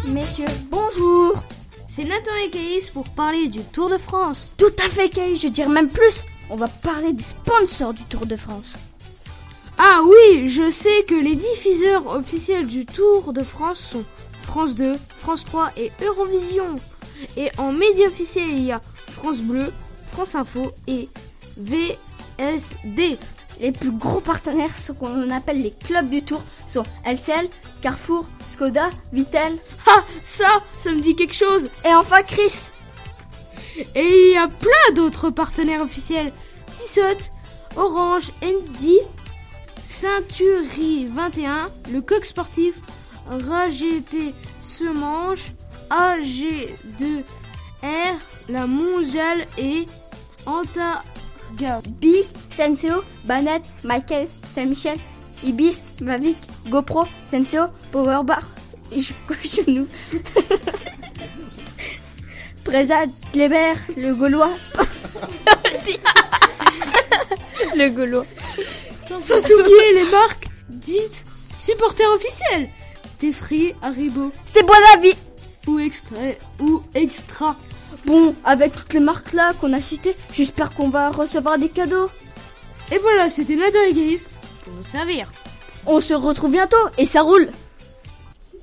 messieurs, bonjour. C'est Nathan et Caïs pour parler du Tour de France. Tout à fait, Caïs, je dirais même plus. On va parler des sponsors du Tour de France. Ah oui, je sais que les diffuseurs officiels du Tour de France sont France 2, France 3 et Eurovision. Et en médias officiels, il y a France Bleu, France Info et VSD. Les plus gros partenaires, ce qu'on appelle les clubs du Tour, sont LCL, Carrefour, Skoda, Vittel. Ah, ça me dit quelque chose. Et enfin Chris. Et il y a plein d'autres partenaires officiels. Tissot, Orange, ND, Ceinturi 21, le Coq Sportif, RAGT Semanche, AG2R, la Mondiale et Antarga. Big, Senseo, Banat, Michael, Saint-Michel, Ibis, Mavic, GoPro, Senseo, Powerbar, Genou. Prezad, Kleber, le Gaulois. Le Gaulois. Sans oublier les marques dites supporters officiels. Tesserie, Haribo. C'était bon la vie. Ou extra. Bon, avec toutes les marques là qu'on a citées, j'espère qu'on va recevoir des cadeaux. Et voilà, c'était Nathan et Caïs pour vous servir. On se retrouve bientôt et ça roule.